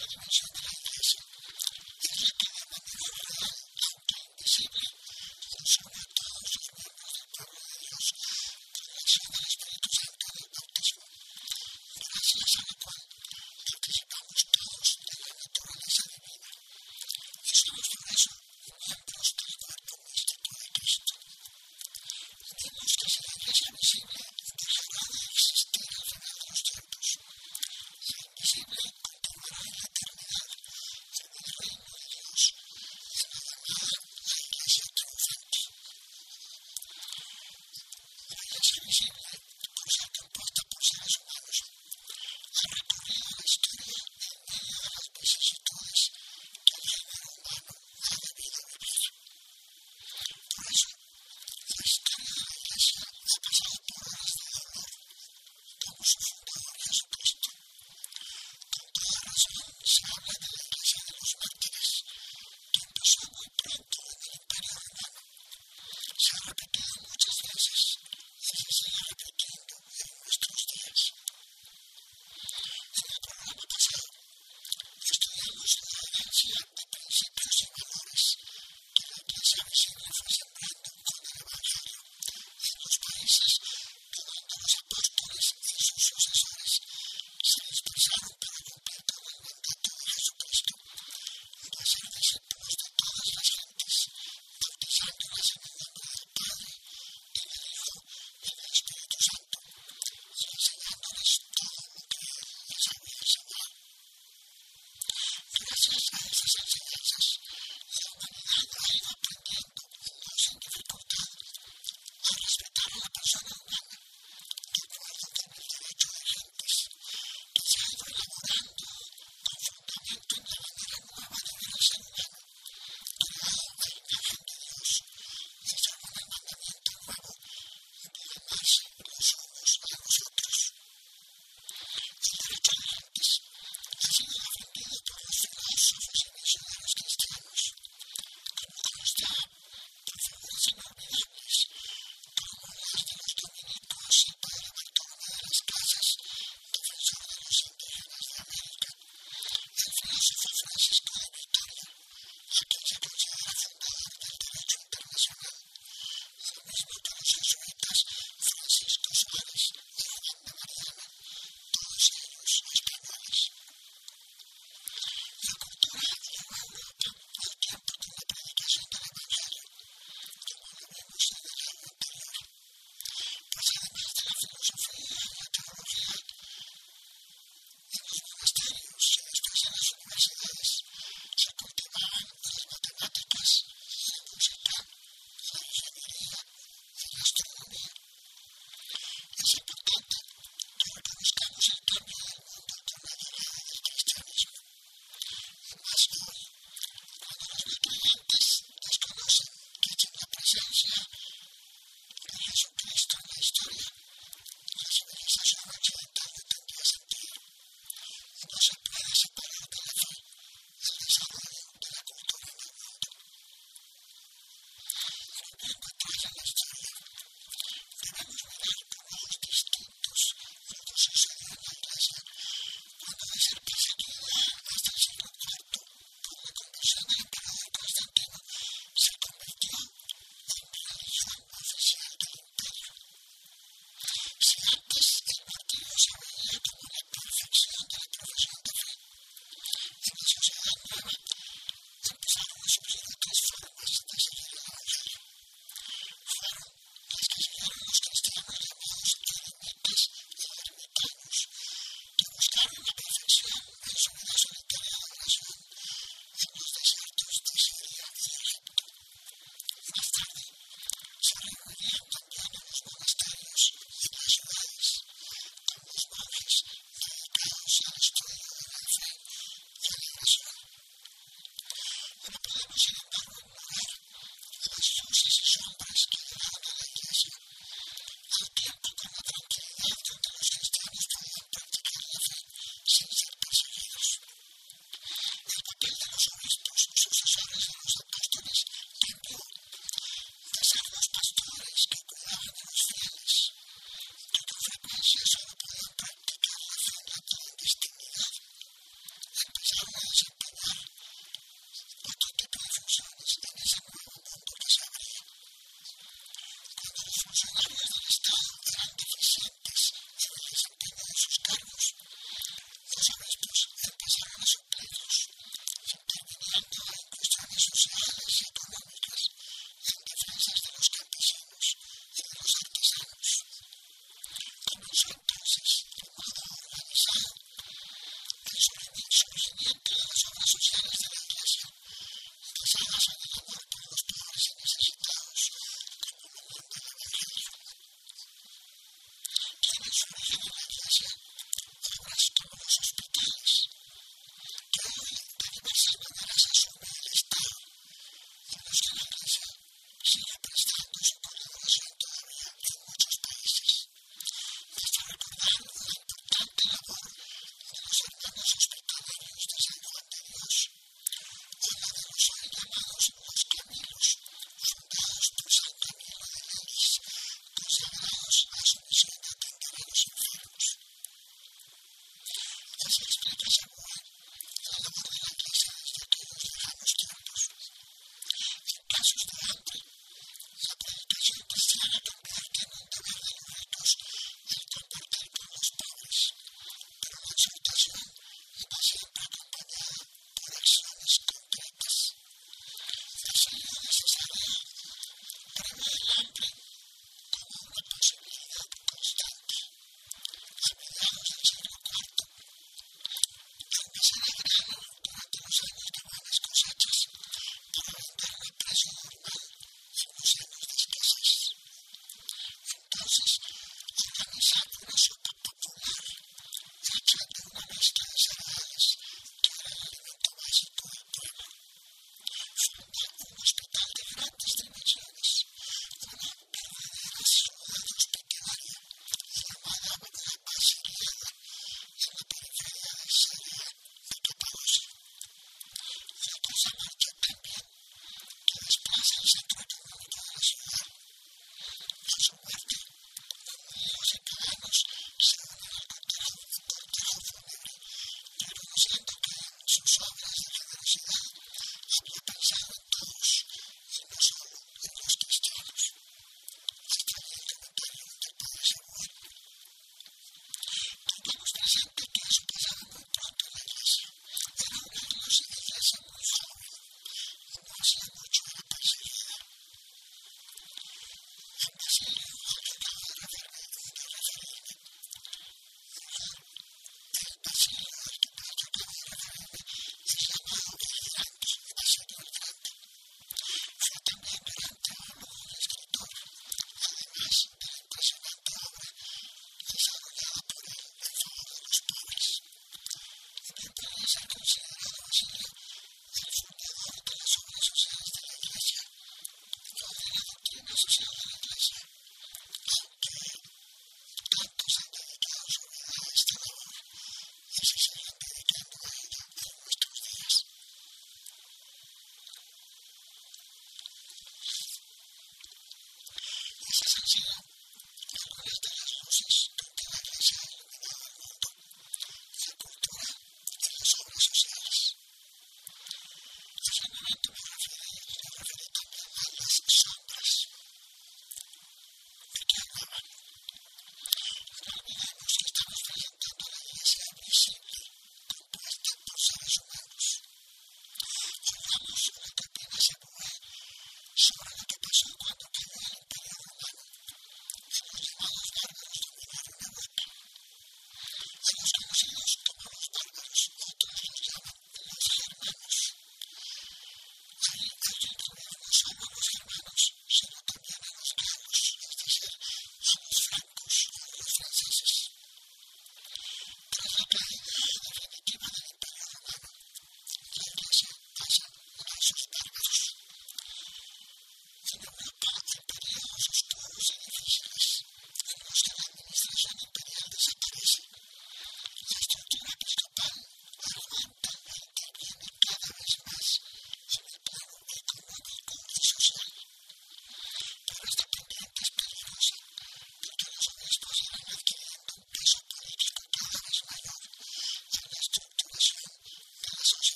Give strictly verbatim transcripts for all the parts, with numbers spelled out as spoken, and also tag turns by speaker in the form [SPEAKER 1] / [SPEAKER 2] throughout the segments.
[SPEAKER 1] Universidades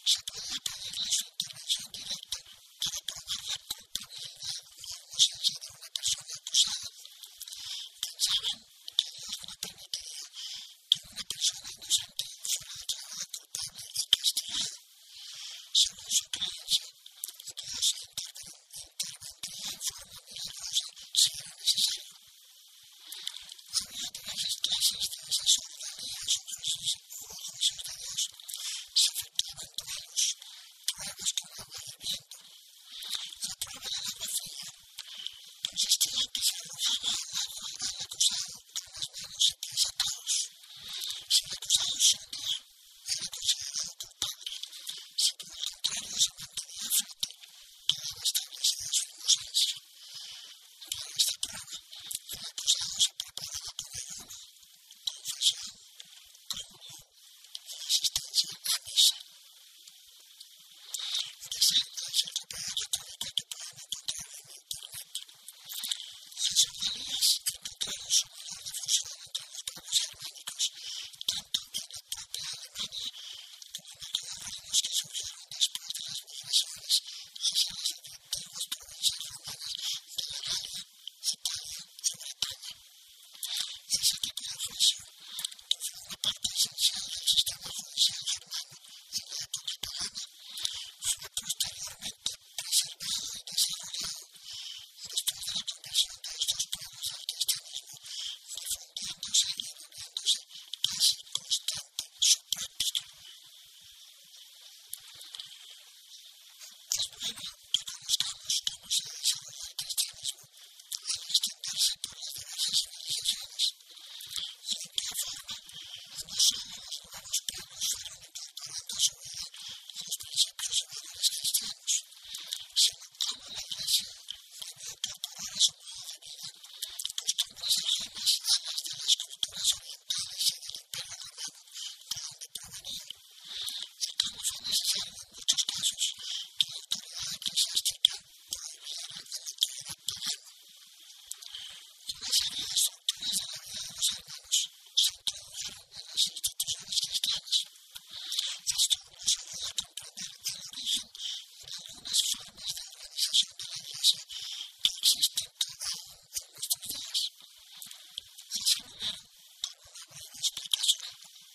[SPEAKER 1] se podía pedirle su intervención directa para probar la culpabilidad o inocencia de una persona acusada. Pensaban que Dios no permitiría que una persona inocente fuera declarada culpable y castigada. Según su creencia, Dios intervendría en forma milagrosa si era necesario. Había diversas clases de esas ordalías o juicios de Dios. Se efectuaban duelos, pruebas con agua hirviendo. La prueba del agua fría consistía en que se arrojaba al agua al acusado con las manos y pies atados. Si el acusado se hundía, era considerado culpable. Si por el contrario se mantenía a flote, quedaba establecida su inocencia. Para esta prueba, el acusado se preparaba con ayuno, confesión, comunión y asistencia a misa. Desde el Centro Católico que pueden encontrar en internet. Las ordalías encontraron su mayor difusión entre los pueblos germánicos, tanto en la propia Alemania como en aquellos reinos que surgieron después de las migraciones hacia las antiguas provincias romanas de la Galia, Italia y Bretaña. Ese tipo de juicio, que fue una parte esencial del sistema judicial germano en la época pagana, fue posteriormente preservado y desarrollado después de la conversión de estos pueblos al cristianismo, difundiéndose y volviéndose casi constante su práctica. Es bueno que conozcamos cómo se desarrolló el cristianismo al extenderse por las diversas civilizaciones y en qué forma no solo los nuevos pueblos fueron incorporando a su vida los principios y valores cristianos, sino cómo la Iglesia debió incorporar a su modo de vida costumbres ajenas a las de las culturas orientales y del Imperio Romano, de donde provenían, y cómo fue necesario en muchos casos que la autoridad eclesiástica prohibiera el que era pagano. Una serie de estructuras de la vida de los hermanos se introdujeron en las instituciones cristianas. Esto nos ayuda a comprender el origen de algunas formas de organización de la Iglesia que existen aún en nuestros días. Les enumero con una breve explicación.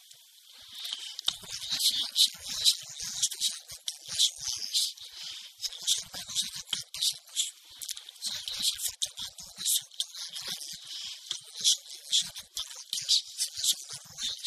[SPEAKER 1] Como la Iglesia se había desarrollado especialmente en las ciudades y los hermanos eran campesinos, la Iglesia fue tomando una estructura agraria con una subdivisión en parroquias en las zonas rurales.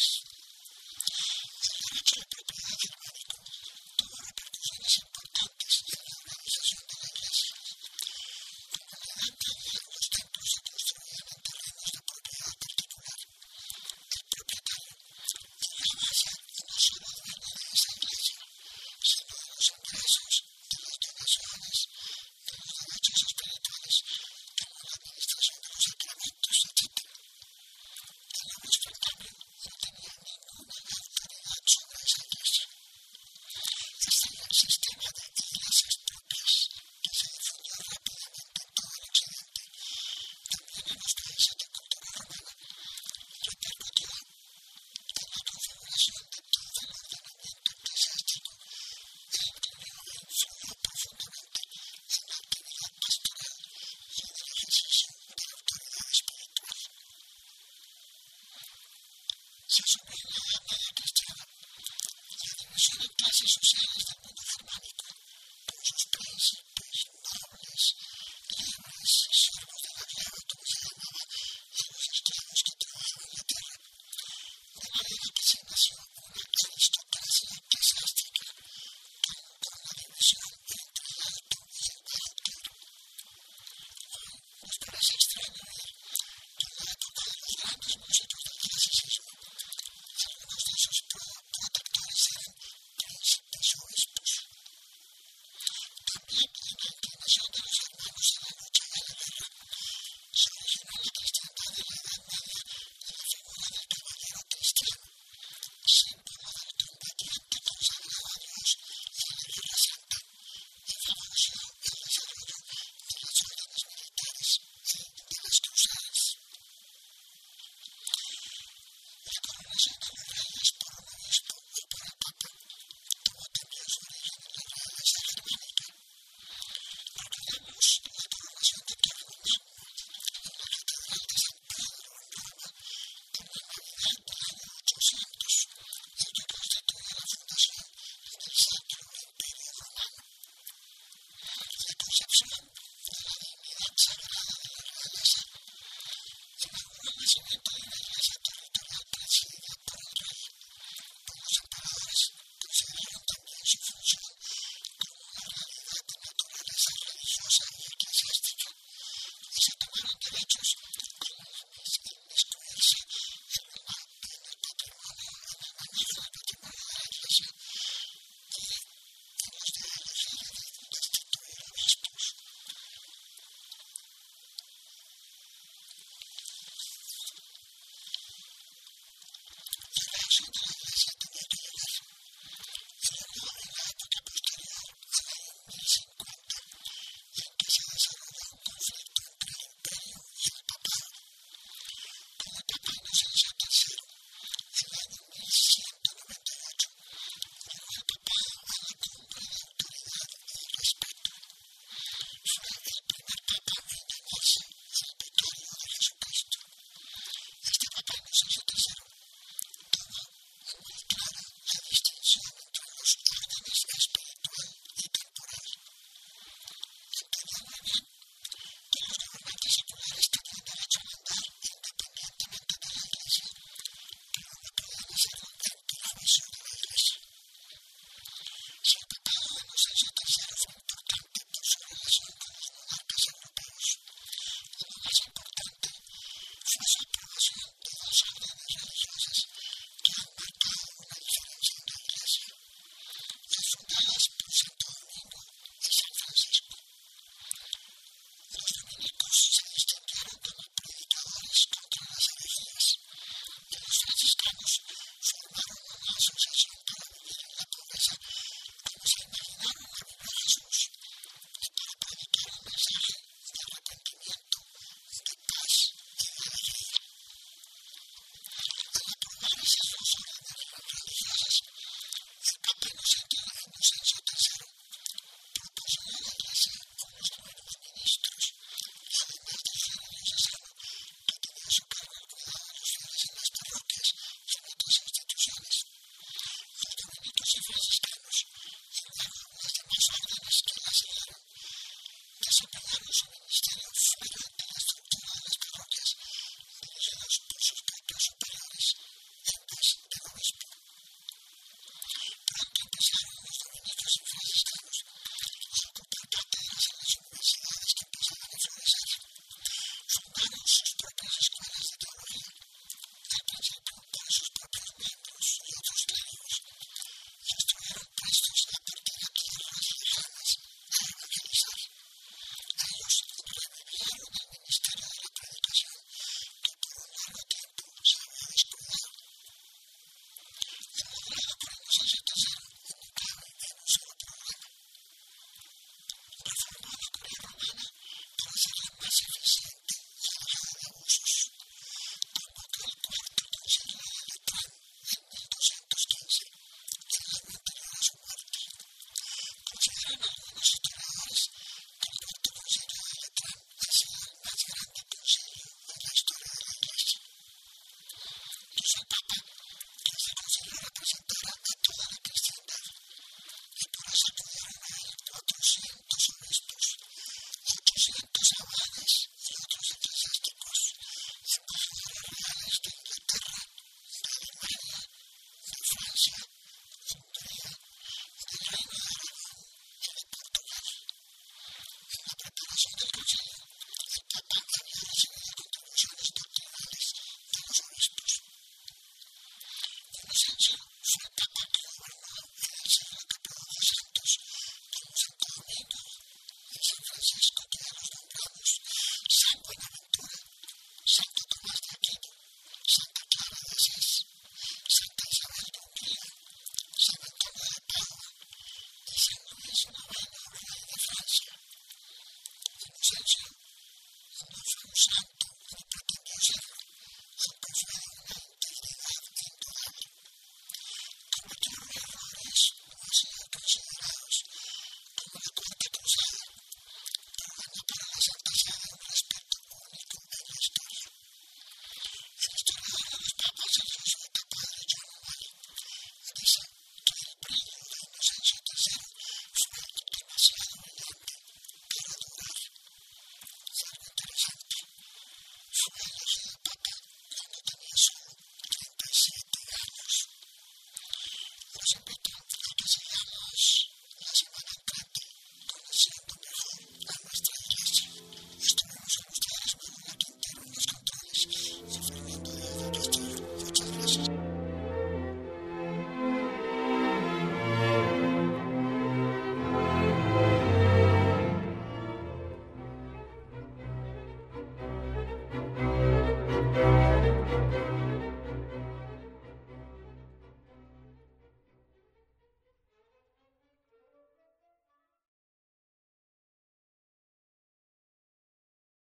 [SPEAKER 1] El derecho de propiedad germánico tuvo repercusiones importantes en la organización de la Iglesia. Como en la Edad Media los templos se construían en terrenos de propiedad particular, el propietario llegaba a ser no solo dueño de esa iglesia, sino de los ingresos, de las donaciones, de los derechos espirituales, como la administración de los sacramentos, etcétera. El obispo, en cambio, no tenía ninguna autoridad sobre esa iglesia. Este era el sistema de iglesias propias que se difundió rápidamente en todo el occidente, también en los países de cultura romana, repercutió en la configuración de todo el ordenamiento eclesiástico e influyó, e influyó profundamente en la actividad pastoral y en el ejercicio de la autoridad espiritual. Se asumió en la Edad Media cristiana la división en clases sociales del mundo germánico, con sus príncipes, nobles,